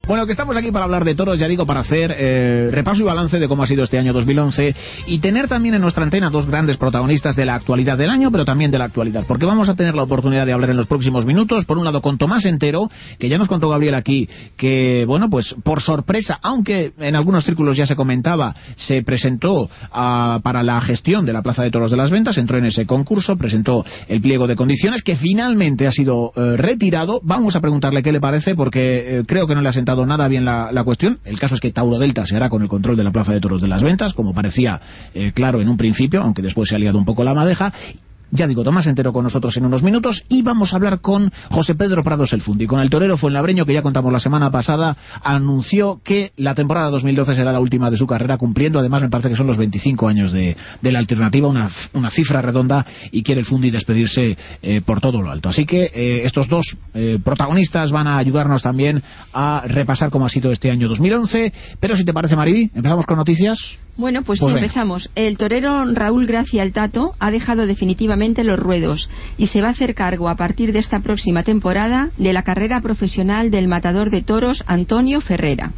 Bueno, que estamos aquí para hablar de toros, ya digo, para hacer repaso y balance de cómo ha sido este año 2011 y tener también en nuestra antena dos grandes protagonistas de la actualidad del año, pero también de la actualidad, porque vamos a tener la oportunidad de hablar en los próximos minutos, por un lado con Tomás Entero, que ya nos contó Gabriel aquí, que, bueno, pues por sorpresa, aunque en algunos círculos ya se comentaba, se presentó para la gestión de la Plaza de Toros de las Ventas, entró en ese concurso, presentó el pliego de condiciones, que finalmente ha sido retirado. Vamos a preguntarle qué le parece, porque creo que no le ha sentado nada bien la cuestión. El caso es que Tauro Delta se hará con el control de la Plaza de Toros de las Ventas, como parecía claro en un principio, aunque después se ha liado un poco la madeja. Ya digo, Tomás Entero con nosotros en unos minutos, y vamos a hablar con José Pedro Prados el Fundi, con el torero fuenlabreño, que ya contamos la semana pasada, anunció que la temporada 2012 será la última de su carrera, cumpliendo, además me parece que son los 25 años de la alternativa, una cifra redonda, y quiere el Fundi despedirse por todo lo alto. Así que estos dos protagonistas van a ayudarnos también a repasar cómo ha sido este año 2011, pero si te parece, Mariby, empezamos con noticias. Bueno, pues empezamos. El torero Raúl Gracia el Tato ha dejado definitivamente los ruedos y se va a hacer cargo a partir de esta próxima temporada de la carrera profesional del matador de toros Antonio Ferrera.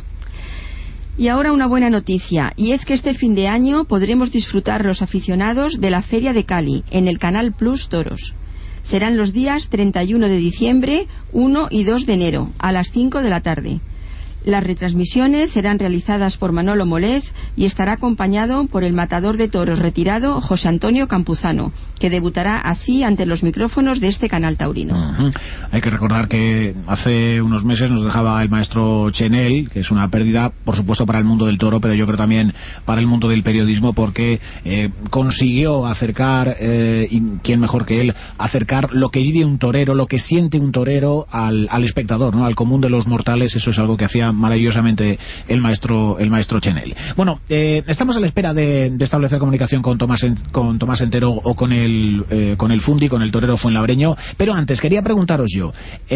Y ahora una buena noticia, y es que este fin de año podremos disfrutar los aficionados de la Feria de Cali en el Canal Plus Toros. Serán los días 31 de diciembre, 1 y 2 de enero, a las 5 de la tarde. Las retransmisiones serán realizadas por Manolo Molés y estará acompañado por el matador de toros retirado José Antonio Campuzano, que debutará así ante los micrófonos de este canal taurino. Hay que recordar que hace unos meses nos dejaba el maestro Chenel, que es una pérdida, por supuesto, para el mundo del toro, pero yo creo también para el mundo del periodismo, porque consiguió acercar, y quién mejor que él, acercar lo que vive un torero, lo que siente un torero al espectador, ¿no? Al común de los mortales. Eso es algo que hacía maravillosamente el maestro Chenel. Bueno, estamos a la espera de establecer comunicación con Tomás Entero o con el Fundi, con el torero fuenlabreño, pero antes quería preguntaros yo,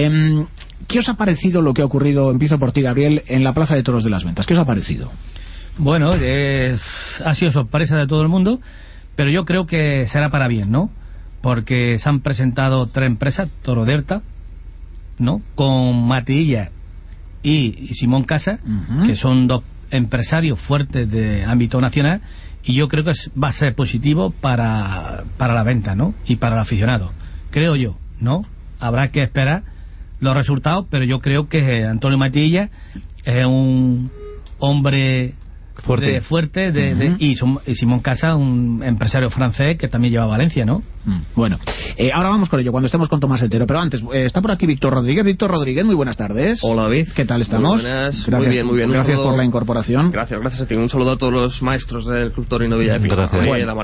¿qué os ha parecido lo que ha ocurrido, empiezo por ti, Gabriel, en la Plaza de Toros de las Ventas? ¿Qué os ha parecido? Bueno, ha sido sorpresa de todo el mundo, pero yo creo que será para bien, ¿no? Porque se han presentado tres empresas, Toro Delta, ¿no? Con Matilla y Simón Casa, que son dos empresarios fuertes de ámbito nacional, y yo creo que va a ser positivo para la venta, ¿no? Y para el aficionado, creo yo, ¿no? Habrá que esperar los resultados, pero yo creo que Antonio Matilla es un hombre fuerte y Simón Casa, un empresario francés que también lleva a Valencia, ¿no? Bueno, ahora vamos con ello cuando estemos con Tomás Entero, pero antes está por aquí Víctor Rodríguez. Víctor Rodríguez, muy buenas tardes. Hola, David. ¿Qué tal estamos? Muy buenas. Gracias, muy bien. Gracias por la incorporación. Gracias a ti. Un saludo a todos los maestros del Club Torino Villa de Pico. Gracias. Bueno,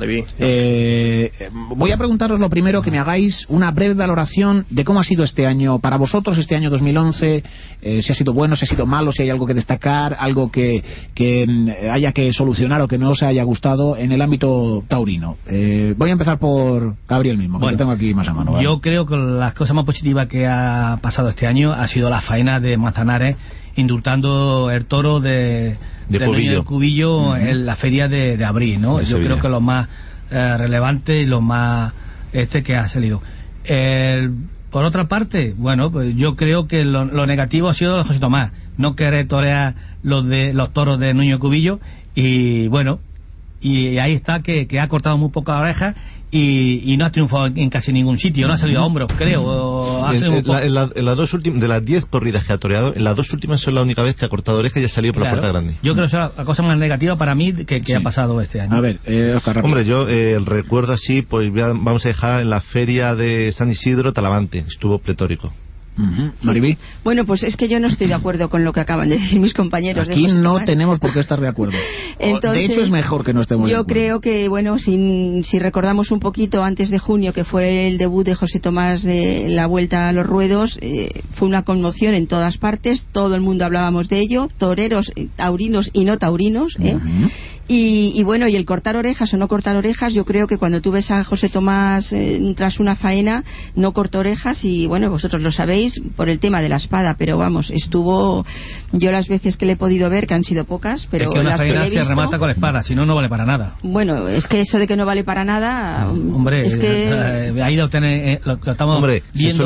voy a preguntaros lo primero, que me hagáis una breve valoración de cómo ha sido este año para vosotros, este año 2011, si ha sido bueno, si ha sido malo, si hay algo que destacar, algo que haya que solucionar o que no os haya gustado en el ámbito taurino. Voy a empezar por Gabriel mismo, que lo tengo aquí más a mano. ¿Vale? Yo creo que las cosas más positivas que ha pasado este año ha sido la faena de Manzanares indultando el toro del Cubillo en la feria de abril, ¿no? Yo creo que lo más relevante y lo más que ha salido. Por otra parte, bueno, pues yo creo que lo negativo ha sido de José Tomás, no querer torear los toros de Nuño Cubillo, y bueno, y ahí está que ha cortado muy poca oreja y no ha triunfado en casi ningún sitio, no ha salido a hombros, creo. En las dos últimas, de las 10 corridas que ha toreado, en las dos últimas son la única vez que ha cortado oreja y ha salido por la puerta grande. Yo creo que es la cosa más negativa para mí que ha pasado este año. A ver, Oscar, hombre, yo recuerdo así, pues vamos a dejar en la feria de San Isidro Talavante, estuvo pletórico. Mariby. Bueno, pues es que yo no estoy de acuerdo con lo que acaban de decir mis compañeros. Aquí no tenemos por qué estar de acuerdo. Entonces, de hecho, es mejor que no estemos de acuerdo. Yo creo que, bueno, si recordamos un poquito, antes de junio, que fue el debut de José Tomás de la Vuelta a los Ruedos, fue una conmoción en todas partes, todo el mundo hablábamos de ello, toreros taurinos y no taurinos, Y bueno, y el cortar orejas o no cortar orejas, yo creo que cuando tú ves a José Tomás tras una faena, no cortó orejas, y bueno, vosotros lo sabéis por el tema de la espada, pero vamos, estuvo, yo las veces que le he podido ver, que han sido pocas, pero es que una las faena que le he visto, se remata con la espada, si no, no vale para nada. Bueno, es que eso de que no vale para nada, hombre, es que ahí lo estamos viendo.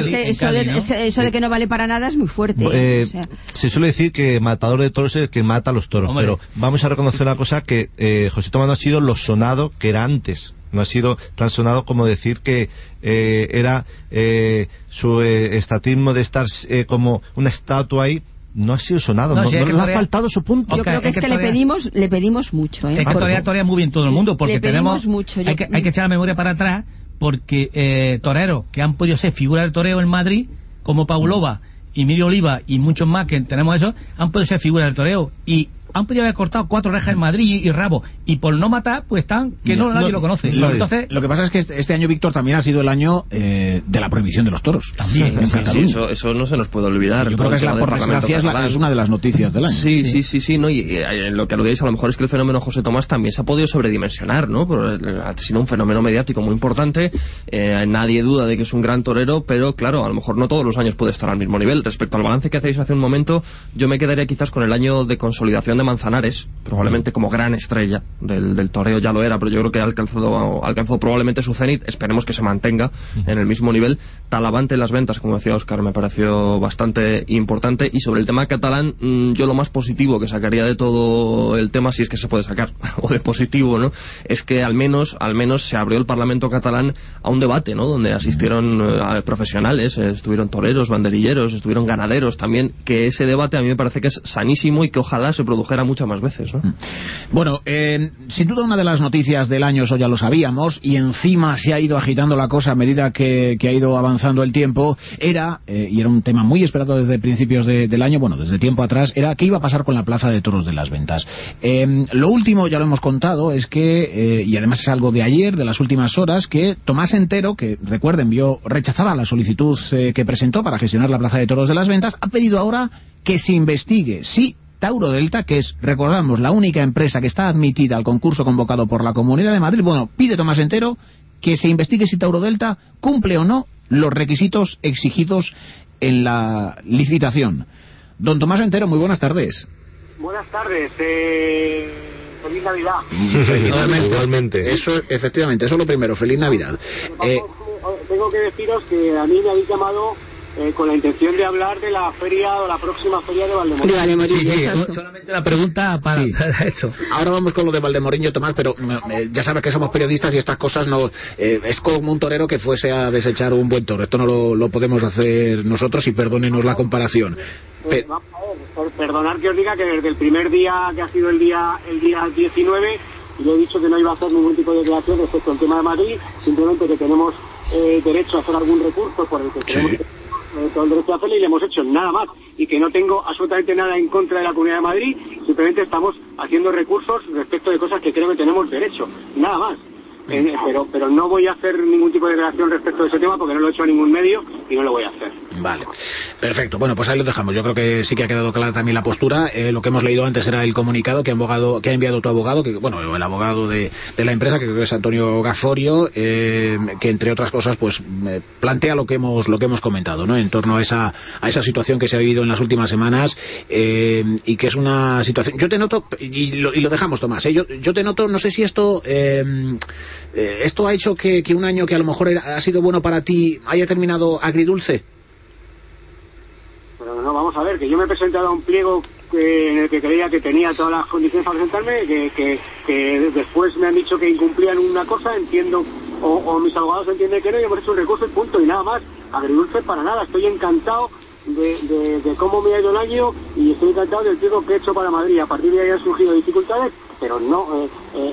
Eso de que no vale para nada es muy fuerte. O sea, se suele decir que matador de toros es el que mata a los toros, hombre, pero vamos a reconocer una cosa, que José Tomás no ha sido lo sonado que era antes. No ha sido tan sonado como decir que era su estatismo de estar como una estatua ahí. No ha sido sonado, no le ha faltado su punto. Yo creo que es que le pedimos mucho. Es que todavía muy bien todo el mundo, porque tenemos mucho. Hay que echar la memoria para atrás, porque toreros que han podido ser figuras del toreo en Madrid, como Paulova y Emilio Oliva y muchos más que tenemos eso, han podido ser figuras del toreo y han podido haber cortado 4 orejas en Madrid y rabo, y por no matar pues están que nadie lo conoce. Entonces, lo que pasa es que este año, Víctor, también ha sido el año de la prohibición de los toros también, sí, eso no se nos puede olvidar. Yo creo que por desgracia es una de las noticias del año. Sí, ¿no? Y en lo que aludéis, a lo mejor es que el fenómeno José Tomás también se ha podido sobredimensionar, ¿no? Ha sido un fenómeno mediático muy importante, nadie duda de que es un gran torero, pero claro, a lo mejor no todos los años puede estar al mismo nivel. Respecto al balance que hacéis hace un momento, yo me quedaría quizás con el año de consolidación de Manzanares, probablemente como gran estrella del toreo, ya lo era, pero yo creo que ha alcanzado probablemente su cenit. Esperemos que se mantenga en el mismo nivel. Talavante en las ventas, como decía Óscar, me pareció bastante importante. Y sobre el tema catalán, yo lo más positivo que sacaría de todo el tema, si es que se puede sacar o de positivo, ¿no?, es que al menos se abrió el Parlamento catalán a un debate, ¿no?, donde asistieron profesionales, estuvieron toreros, banderilleros, estuvieron ganaderos también, que ese debate a mí me parece que es sanísimo y que ojalá se produjera muchas más veces, ¿no? Bueno, sin duda una de las noticias del año, eso ya lo sabíamos, y encima se ha ido agitando la cosa a medida que ha ido avanzando el tiempo, y era un tema muy esperado desde principios del año, bueno, desde tiempo atrás, era qué iba a pasar con la Plaza de Toros de las Ventas. Lo último, ya lo hemos contado, es que, y además es algo de ayer, de las últimas horas, que Tomás Entero, que recuerden, vio rechazada la solicitud que presentó para gestionar la Plaza de Toros de las Ventas, ha pedido ahora que se investigue si Tauro Delta, que es, recordamos, la única empresa que está admitida al concurso convocado por la Comunidad de Madrid, bueno, pide Tomás Entero que se investigue si Tauro Delta cumple o no los requisitos exigidos en la licitación. Don Tomás Entero, muy buenas tardes. Buenas tardes, feliz Navidad. Igualmente. Eso, efectivamente, eso es lo primero, feliz Navidad. Tengo que deciros que a mí me habéis llamado con la intención de hablar de la feria o la próxima feria de Valdemorillo. Sí, solamente la pregunta para eso. Ahora vamos con lo de Valdemorillo, Tomás, pero ya sabes que somos periodistas y estas cosas no es como un torero que fuese a desechar un buen toro. Esto no lo podemos hacer nosotros, y perdónenos la comparación. Vamos a ver, perdonar que os diga que desde el primer día, que ha sido el día 19, yo he dicho que no iba a hacer ningún tipo de declaración respecto al tema de Madrid, simplemente que tenemos derecho a hacer algún recurso por el que tenemos todo el derecho a hacerlo, y le hemos hecho nada más, y que no tengo absolutamente nada en contra de la Comunidad de Madrid, simplemente estamos haciendo recursos respecto de cosas que creo que tenemos derecho, nada más. Pero no voy a hacer ningún tipo de declaración respecto de ese tema porque no lo he hecho a ningún medio y no lo voy a hacer. Vale, perfecto. Bueno, pues ahí lo dejamos. Yo creo que sí que ha quedado clara también la postura. Lo que hemos leído antes era el comunicado que ha enviado tu abogado, el abogado de la empresa, que creo que es Antonio Gaforio, que entre otras cosas pues plantea lo que hemos comentado, ¿no?, en torno a esa situación que se ha vivido en las últimas semanas, y que es una situación. Yo te noto, y lo dejamos, Tomás, yo te noto, no sé si esto ha hecho que un año que a lo mejor ha sido bueno para ti haya terminado agridulce. Pero no, vamos a ver, que yo me he presentado a un pliego en el que creía que tenía todas las condiciones para presentarme, que después me han dicho que incumplían una cosa, entiendo, o mis abogados entienden que no, y hemos hecho un recurso y punto, y nada más. Agridulce para nada, estoy encantado de cómo me ha ido el año, y estoy encantado del pliego que he hecho para Madrid. A partir de ahí han surgido dificultades, pero no,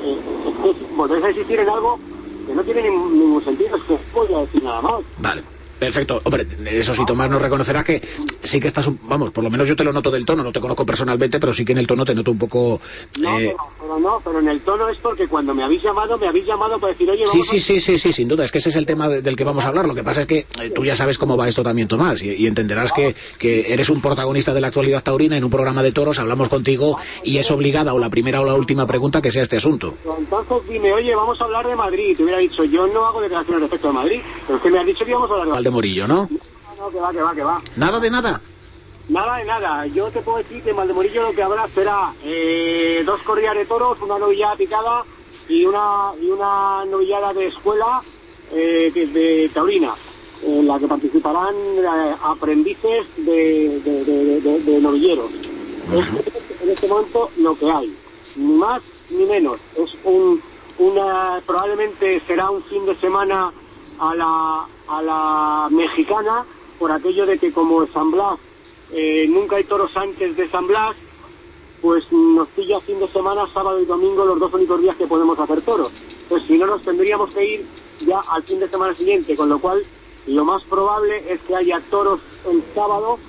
volvéis a insistir en algo que no tiene ningún sentido, es que no voy a decir nada más. Vale. Perfecto. Hombre, eso sí, Tomás, nos reconocerás que sí que estás, vamos, por lo menos yo te lo noto del tono, no te conozco personalmente, pero sí que en el tono te noto un poco... pero en el tono es porque cuando me habéis llamado para decir, oye, vamos Sí, sin duda, es que ese es el tema del que vamos a hablar. Lo que pasa es que tú ya sabes cómo va esto también, Tomás, y entenderás que eres un protagonista de la actualidad taurina en un programa de toros, hablamos contigo y es obligada o la primera o la última pregunta que sea este asunto. Entonces dime, oye, vamos a hablar de Madrid. Te hubiera dicho, yo no hago declaraciones respecto a Madrid, pero es que me has dicho que íbamos a hablar de Valdemorillo, ¿no? No, que va. ¿Nada de nada? Nada de nada. Yo te puedo decir que en Valdemorillo lo que habrá será 2 corridas de toros, una novillada picada y una novillada de escuela de taurina, en la que participarán aprendices de novilleros. Es en este momento lo que hay, ni más ni menos. Es probablemente será un fin de semana a la mexicana, por aquello de que como en San Blas nunca hay toros antes de San Blas, pues nos pilla fin de semana, sábado y domingo, los 2 únicos días que podemos hacer toros. Pues si no, nos tendríamos que ir ya al fin de semana siguiente, con lo cual lo más probable es que haya toros el sábado,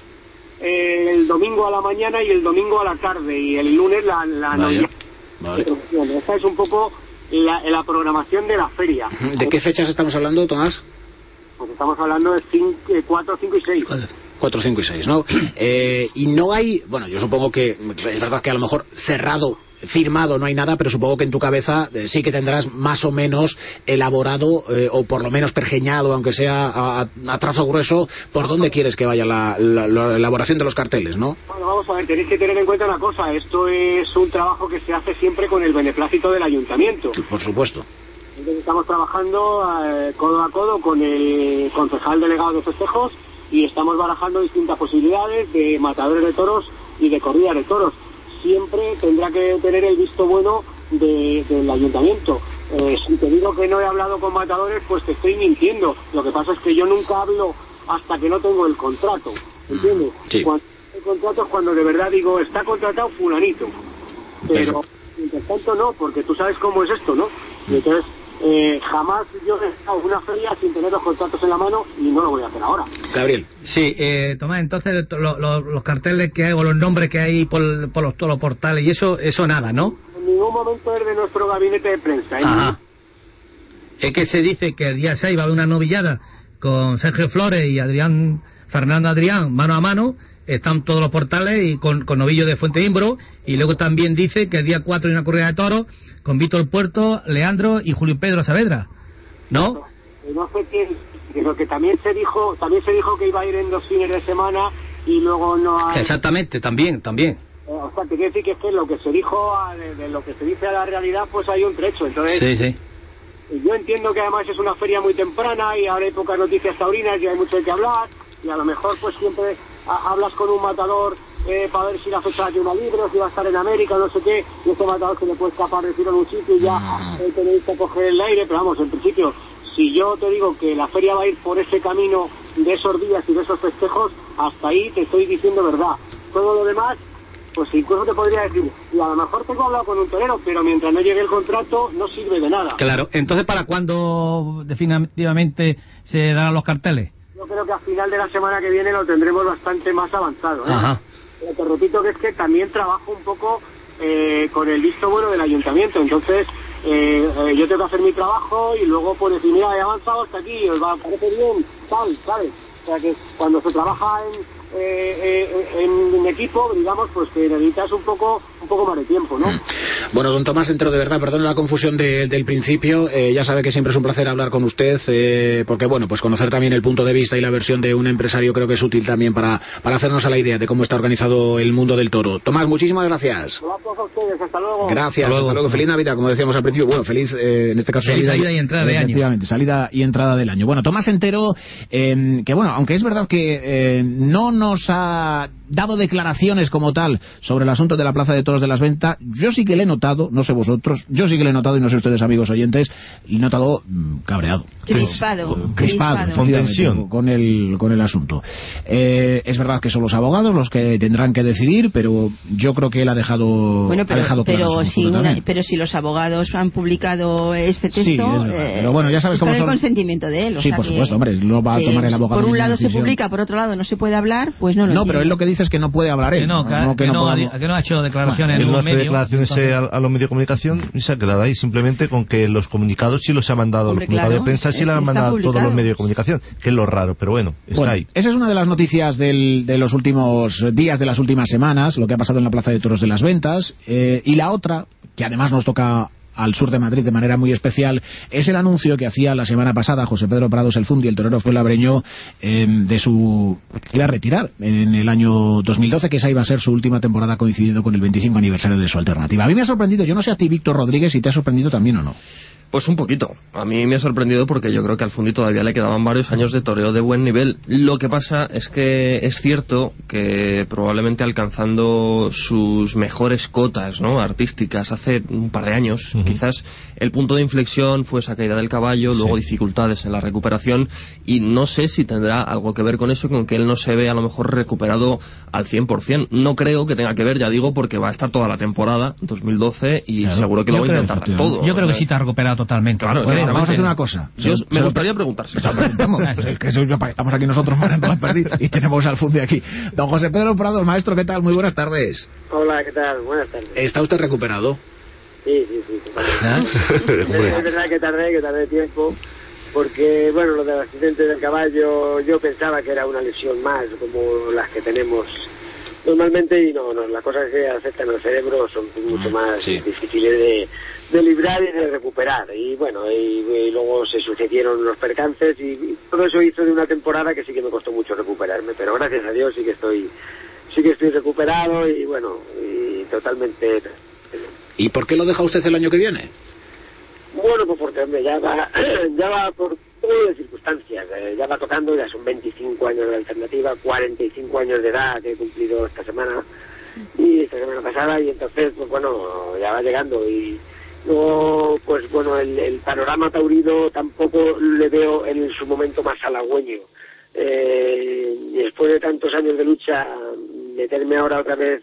el domingo a la mañana y el domingo a la tarde, y el lunes la noche. Vale. Esta es un poco la programación de la feria. ¿De qué fechas estamos hablando, Tomás? Pues estamos hablando de 4, 5 y 6. 4, 5 y 6, ¿no? Y no hay, bueno, yo supongo que es verdad que a lo mejor cerrado, firmado no hay nada, pero supongo que en tu cabeza sí que tendrás más o menos elaborado o por lo menos pergeñado, aunque sea a trazo grueso, por dónde quieres que vaya la elaboración de los carteles, ¿no? Bueno, vamos a ver, tenéis que tener en cuenta una cosa, esto es un trabajo que se hace siempre con el beneplácito del ayuntamiento. Por supuesto. Entonces estamos trabajando codo a codo con el concejal delegado de festejos y estamos barajando distintas posibilidades de matadores de toros y de corridas de toros. Siempre tendrá que tener el visto bueno del ayuntamiento. Si te digo que no he hablado con matadores, pues te estoy mintiendo. Lo que pasa es que yo nunca hablo hasta que no tengo el contrato, ¿entiendes? Sí. Cuando el contrato es cuando de verdad digo, está contratado fulanito. Pero mientras tanto no, porque tú sabes cómo es esto, ¿no? Y entonces jamás yo he estado en una feria sin tener los contratos en la mano y no lo voy a hacer ahora. Gabriel. Sí, Tomás, entonces los carteles que hay o los nombres que hay por todos los portales y eso nada, ¿no? En ningún momento es de nuestro gabinete de prensa. Ajá. Es que se dice que el día 6 va a haber una novillada con Sergio Flores y Fernando Adrián, mano a mano. Están todos los portales y con novillos de Fuente Imbro, y luego también dice que el día 4 hay una corrida de toros con Víctor Puerto, Leandro y Julio Pedro Saavedra, ¿no? No sé quién, pero que también se dijo que iba a ir en 2 fines de semana y luego no hay... Exactamente, también. O sea, te quiero decir que es que lo que se dijo, de lo que se dice a la realidad, pues hay un trecho, entonces... Sí. Yo entiendo que además es una feria muy temprana y ahora hay pocas noticias taurinas y hay mucho de qué hablar, y a lo mejor pues siempre hablas con un matador para ver si la fecha tiene una libre o si va a estar en América o no sé qué, y este matador se le puede escapar de tiro en un sitio y ya tenéis que coger el aire, pero vamos, en principio, si yo te digo que la feria va a ir por ese camino de esos días y de esos festejos, hasta ahí te estoy diciendo verdad. Todo lo demás, pues incluso te podría decir, y a lo mejor tengo hablado con un torero, pero mientras no llegue el contrato no sirve de nada. Claro, entonces ¿para cuándo definitivamente se darán los carteles? Yo creo que a final de la semana que viene lo tendremos bastante más avanzado, ¿eh? Ajá. Pero te repito que es que también trabajo un poco con el visto bueno del ayuntamiento, entonces yo tengo que hacer mi trabajo y luego pues decir, mira, he avanzado hasta aquí, os va a parecer bien, tal, ¿sabes? O sea que cuando se trabaja en equipo, digamos, pues que necesitas un poco más de tiempo, ¿no? Bueno, don Tomás Entero, de verdad, perdone la confusión del principio, ya sabe que siempre es un placer hablar con usted, porque bueno, pues conocer también el punto de vista y la versión de un empresario creo que es útil también para hacernos a la idea de cómo está organizado el mundo del toro. Tomás, muchísimas gracias. Gracias a ustedes, hasta luego. Gracias, hasta luego. Feliz Navidad, como decíamos al principio, bueno, feliz, en este caso, feliz salida y entrada de año. Efectivamente, salida y entrada del año. Bueno, Tomás Entero, que bueno, aunque es verdad que no nos ha dado declaraciones como tal sobre el asunto de la Plaza de Toros de las Ventas. Yo sí que le he notado, no sé vosotros, yo sí que le he notado, y no sé ustedes, amigos oyentes, le he notado cabreado. Crispado, con tensión con el asunto. Es verdad que son los abogados los que tendrán que decidir, pero yo creo que él ha dejado pero si los abogados han publicado este texto, sí, pero bueno, ya sabes cómo son. El consentimiento de él. Sí, por supuesto, hombre, lo va a tomar el abogado. Por un lado se publica, por otro lado no se puede hablar, pues no lo entiendo. Pero él lo que dice es que no puede hablar él. Que no ha hecho declaraciones en un medio. Declaraciones a los medios de comunicación y se ha quedado ahí simplemente con que los comunicados sí los ha mandado, los comunicados de prensa sí los han mandado a todos los medios de comunicación, que es lo raro, pero bueno, está ahí. Esa es una de las noticias de los últimos días, de las últimas semanas, lo que ha pasado en la Plaza de Toros de las Ventas, y la otra, que además nos toca al sur de Madrid de manera muy especial, es el anuncio que hacía la semana pasada José Pedro Prados el Fundi, el torero fuenlabreño, de su iba a retirar en el año 2012, que esa iba a ser su última temporada, coincidiendo con el 25 aniversario de su alternativa. A mí me ha sorprendido, yo no sé a ti, Víctor Rodríguez, si te ha sorprendido también o no. Pues un poquito. A mí me ha sorprendido porque yo creo que al Fundi todavía le quedaban varios años de toreo de buen nivel. Lo que pasa es que es cierto que probablemente alcanzando sus mejores cotas, ¿no?, artísticas hace un par de años, quizás el punto de inflexión fue esa caída del caballo, luego dificultades en la recuperación, y no sé si tendrá algo que ver con eso, con que él no se ve a lo mejor recuperado al 100%. No creo que tenga que ver, ya digo, porque va a estar toda la temporada 2012 y seguro que lo va a intentar todo. Yo creo que sí te ha recuperado totalmente. Claro, vamos a hacer una cosa. Me gustaría preguntarse. Estamos aquí nosotros y tenemos al Fundi aquí. Don José Pedro Prados, maestro, ¿qué tal? Muy buenas tardes. Hola, ¿qué tal? Buenas tardes. ¿Está usted recuperado? Sí. Es verdad que tardé tiempo, porque, bueno, lo del accidente del caballo, yo pensaba que era una lesión más, como las que tenemos normalmente, y no, las cosas que afectan al cerebro son mucho más difíciles de librar y de recuperar, y bueno, y luego se sucedieron los percances y todo eso hizo de una temporada que sí que me costó mucho recuperarme, pero gracias a Dios sí que estoy recuperado y bueno, y totalmente. ¿Y por qué lo deja usted el año que viene? Bueno, pues porque hombre, ya va por todas las circunstancias, ya va tocando, ya son 25 años de alternativa, 45 años de edad que he cumplido esta semana pasada, y entonces pues bueno, ya va llegando, y luego pues bueno, el panorama taurino tampoco le veo en su momento más halagüeño. Después de tantos años de lucha, meterme ahora otra vez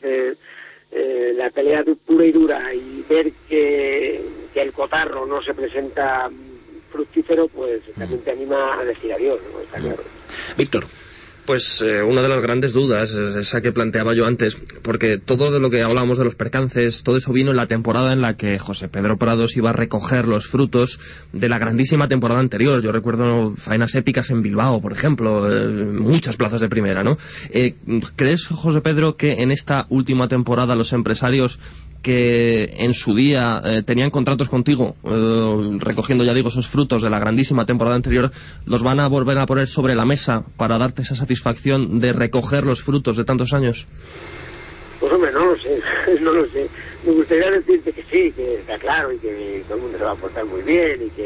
la pelea pura y dura y ver que el cotarro no se presenta fructífero, pues también te anima a decir adiós, ¿no? Está claro. Víctor. Pues una de las grandes dudas es esa que planteaba yo antes, porque todo de lo que hablábamos de los percances, todo eso vino en la temporada en la que José Pedro Prados iba a recoger los frutos de la grandísima temporada anterior. Yo recuerdo faenas épicas en Bilbao, por ejemplo, muchas plazas de primera, ¿no? ¿Crees, José Pedro, que en esta última temporada los empresarios que en su día tenían contratos contigo, recogiendo, ya digo, esos frutos de la grandísima temporada anterior, los van a volver a poner sobre la mesa para darte esa satisfacción de recoger los frutos de tantos años? Pues hombre, no lo sé. Me gustaría decirte que sí, que está claro y que todo el mundo se va a portar muy bien y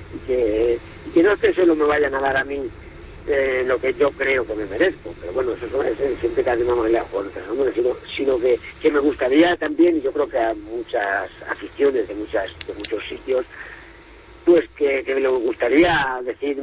que no es que solo me vayan a dar a mí lo que yo creo que me merezco, pero bueno, eso es siempre casi una manera sino que me gustaría también, y yo creo que a muchas aficiones de muchos sitios, pues que me gustaría decir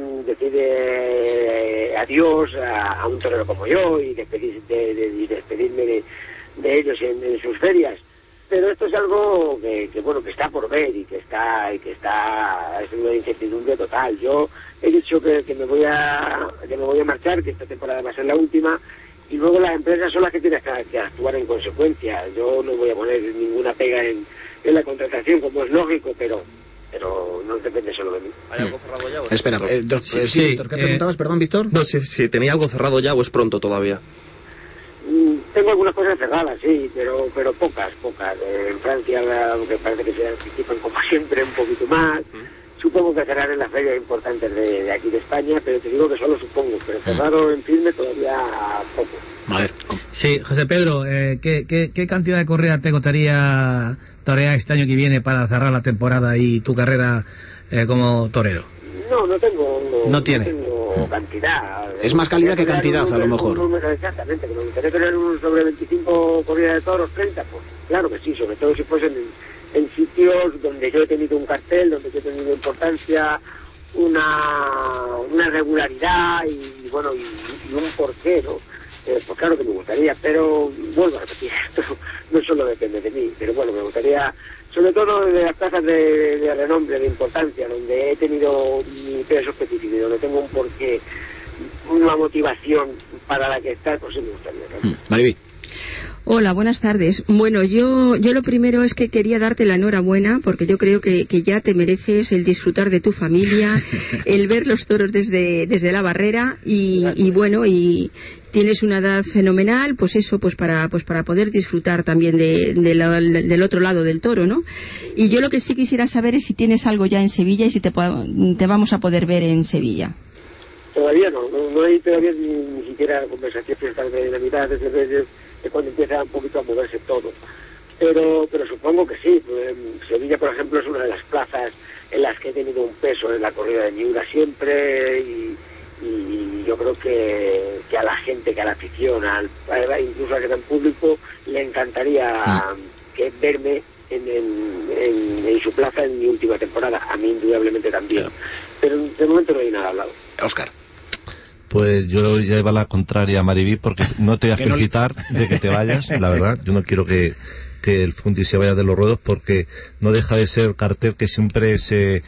adiós a un torero como yo y despedirme de ellos en sus ferias. Pero esto es algo que está por ver y que está es una incertidumbre total. Yo he dicho que me voy a marchar, que esta temporada va a ser la última, y luego las empresas son las que tienen que actuar en consecuencia. Yo no voy a poner ninguna pega en la contratación, como es lógico, pero no depende solo de mí. ¿Hay algo cerrado ya? Espera, Víctor, ¿qué preguntabas? Perdón, Víctor. No, si tenía algo cerrado ya o es pronto todavía. Tengo algunas cosas cerradas, sí, pero pocas. En Francia, aunque parece que se anticipan como siempre un poquito más. Supongo que cerrar en las ferias importantes de aquí de España, pero te digo que solo supongo, pero cerrado en firme todavía poco. A ver. Sí, José Pedro, ¿qué cantidad de corridas te gustaría torear este año que viene para cerrar la temporada y tu carrera como torero? No tengo. ¿No tiene? No tengo o cantidad. Es más calidad que cantidad, a lo mejor. Exactamente, que me gustaría tener sobre 25 corridas de toros, 30, pues claro que sí, sobre todo si fuesen en sitios donde yo he tenido un cartel, donde yo he tenido importancia, una regularidad y bueno, y un porqué, ¿no? Pues claro que me gustaría, pero vuelvo a repetir, esto no solo depende de mí, pero bueno, me gustaría, sobre todo de las plazas de renombre, de importancia, donde he tenido mi peso específico, donde tengo un porqué, una motivación para la que estar, pues sí me gustaría, ¿no? Mariví. Hola, buenas tardes. Bueno, yo lo primero es que quería darte la enhorabuena porque yo creo que ya te mereces el disfrutar de tu familia, el ver los toros desde la barrera y bueno, y tienes una edad fenomenal, pues eso, pues para poder disfrutar también del otro lado del toro, ¿no? Y yo lo que sí quisiera saber es si tienes algo ya en Sevilla y si te vamos a poder ver en Sevilla. Todavía no hay todavía ni siquiera conversaciones de la mitad de cuando empieza un poquito a moverse todo, pero supongo que sí. Sevilla, por ejemplo, es una de las plazas en las que he tenido un peso en la corrida de Miura siempre y yo creo que a la gente, que a la afición, incluso al gran público, le encantaría verme en su plaza en mi última temporada. A mí indudablemente también, pero de momento no hay nada hablado. Óscar. Pues yo ya iba a la contraria a Mariví, porque no te voy a felicitar de que te vayas, la verdad. Yo no quiero que el Fundi se vaya de los ruedos, porque no deja de ser el cartel que siempre se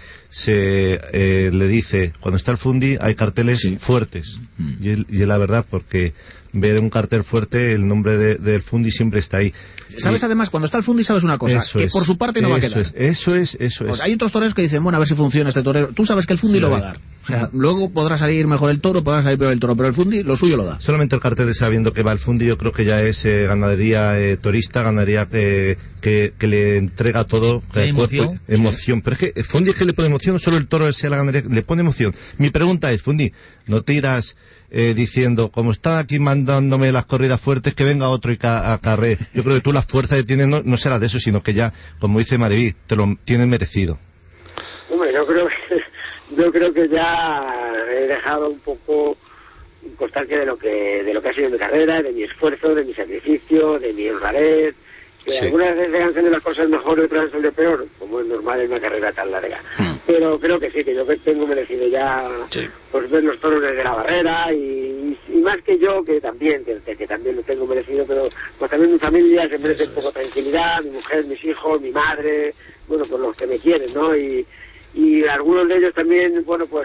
le dice, cuando está el Fundi hay carteles fuertes, y es la verdad, porque ver un cartel fuerte, el nombre del Fundi siempre está ahí. ¿Sabes? Además, cuando está el Fundi sabes una cosa, que por su parte no va a quedar. Eso es. Pues hay otros toreros que dicen, bueno, a ver si funciona este torero. Tú sabes que el Fundi lo va a dar. O sea, luego podrá salir mejor el toro, podrá salir peor el toro, pero el Fundi lo suyo lo da. Solamente el cartel de sabiendo que va el Fundi, yo creo que ya es ganadería torista, ganadería que le entrega todo, emoción. Pero es que el Fundi es que le pone emoción, solo el toro sea la ganadería, le pone emoción. Mi pregunta es, Fundi, ¿no te irás diciendo, como está aquí mandándome las corridas fuertes, que venga otro y acarree? Yo creo que tú la fuerza que tienes no será de eso, sino que ya, como dice Mariví, te lo tienes merecido. Hombre, yo creo que ya he dejado un poco constancia de lo que ha sido mi carrera, de mi esfuerzo, de mi sacrificio, de mi honradez, que algunas veces han sido las cosas mejor y otras han sido peor, como es normal en una carrera tan larga. Pero creo que sí, que yo tengo merecido ya pues ver los toros desde la barrera y más que yo, que también lo tengo merecido, pero pues también mi familia se merece un poco de tranquilidad, mi mujer, mis hijos, mi madre, bueno, pues los que me quieren, ¿no? Y algunos de ellos también, bueno, pues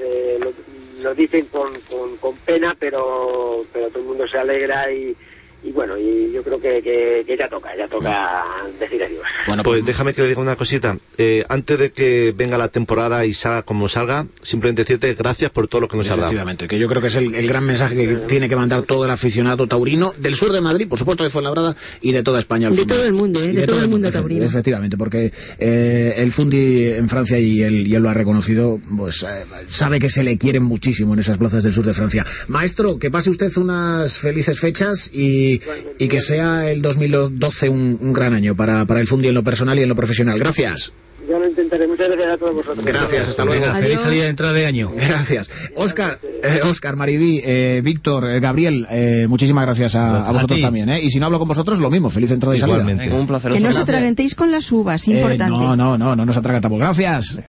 lo dicen con pena, pero todo el mundo se alegra y bueno, y yo creo que ya toca decir adiós. Bueno, pues déjame que le diga una cosita. Antes de que venga la temporada y salga como salga, simplemente decirte gracias por todo lo que nos ha dado. Efectivamente, que yo creo que es el gran mensaje que tiene que mandar todo el aficionado taurino del sur de Madrid, por supuesto de Fuenlabrada y de toda España. De todo el mundo, de todo el mundo taurino. Efectivamente, porque el Fundi en Francia, y él lo ha reconocido, pues sabe que se le quieren muchísimo en esas plazas del sur de Francia. Maestro, que pase usted unas felices fechas y que sea el 2012 un gran año para el Fundi en lo personal y en lo profesional. Gracias. Yo lo intentaré. Muchas gracias a todos vosotros. Gracias, hasta luego. Feliz salida de entrada de año. Gracias. Óscar, Mariví, Víctor, Gabriel, muchísimas gracias a vosotros también. Y si no hablo con vosotros, lo mismo. Feliz entrada y salida. Un placer. Que no os atragantéis con las uvas, importante. No nos atragantamos. Gracias.